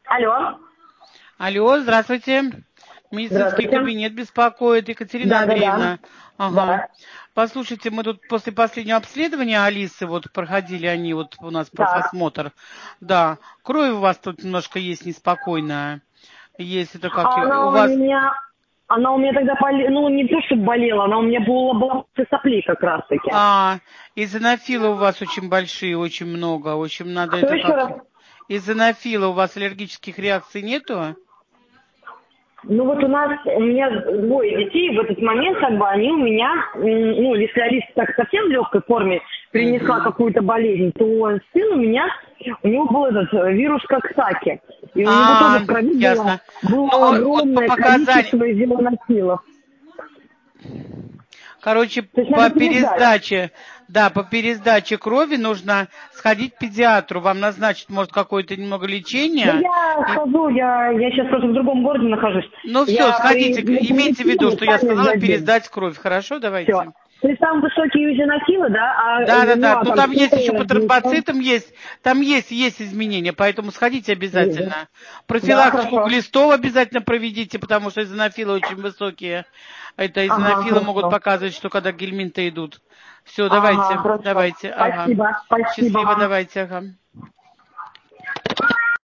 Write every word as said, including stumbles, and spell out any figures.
Алло. Алло, здравствуйте. Медицинский Здравствуйте. кабинет беспокоит. Екатерина Да, да, да. Андреевна. Ага. Да. Послушайте, мы тут после последнего обследования Алисы, вот проходили они, вот у нас Так. профосмотр. Да, кровь у вас тут немножко есть неспокойная. Есть это как, А у она у вас... меня, она у меня тогда болела, ну не то, чтобы болела, она у меня была, была сопли как раз таки. А, эозинофилы у вас очень большие, очень много. В общем, надо Кто это еще как... раз? Эозинофилы, у вас аллергических реакций нету? Ну вот у нас, у меня двое детей, в этот момент как бы они у меня, м, ну если Алиса так совсем в легкой форме принесла Угу. какую-то болезнь, то сын у меня, у него был этот э, вирус Коксаки. И у него тоже А, в крови было, ясно. было Ну, вот по огромное показаниям... количество зеленофилов. Короче, То есть надо по переждать. пересдаче, да, по пересдаче крови нужно сходить к педиатру. Вам назначат, может, какое-то немного Да лечения. я И... схожу, я, я сейчас просто в другом городе нахожусь. Ну все, Я при, сходите. мы Имейте в виду, прилетели, что я сами сказала сдадим. пересдать кровь. Хорошо, Все. давайте. То есть там высокие юзинофилы, да, а Да, да, ну да. а Ну там там есть еще по сухое, ничего. тромбоцитам есть. Там есть, есть изменения, поэтому сходите Вижу. обязательно. Да, Профилактику хорошо. глистов обязательно проведите, потому что эозинофилы очень высокие. Это Ага, эозинофилы могут хорошо. показывать, что когда гельминты идут. Все, Ага, давайте, хорошо. давайте, ага. Спасибо, спасибо Счастливо, вам. давайте, ага.